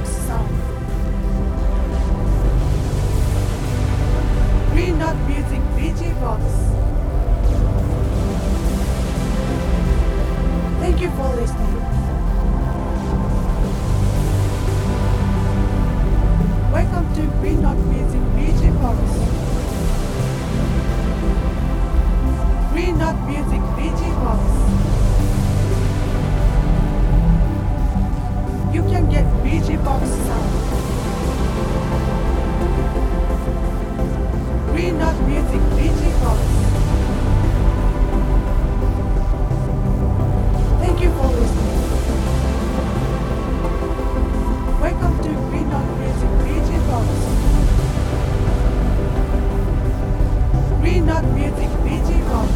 Box sound. Green Dot Music DJ Box. Thank you for listening. Welcome to Green Dot Music DJ Box. Green Dot Music DJ Box. You can get BG Box sound. Green Dot Music BG Box. Thank you for listening. Welcome to Green Dot Music BG Box. Green Dot Music BG Box.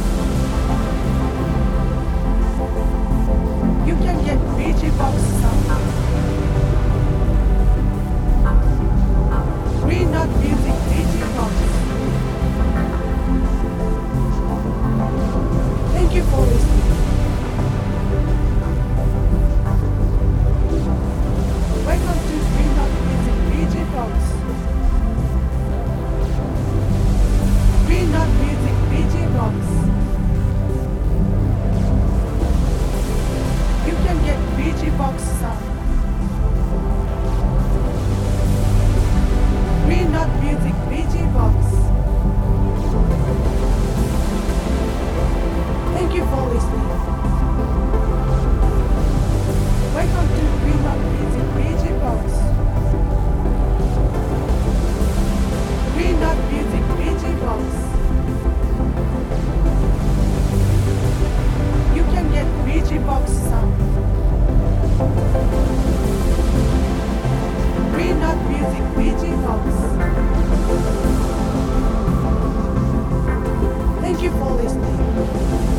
You can get BG Box sound. Green Dot Music BG Box. Thank you for listening. Welcome to Green Dot Music BG Box. Green Dot Music BG Box. You can get BG Box sound. Green Dot Music BG Box. Thank you for listening. Welcome to Green Dot Music BG Box. Green Dot Music BG Box. You can get BG Box sound. Green Dot Music BG Box. Thank you for listening.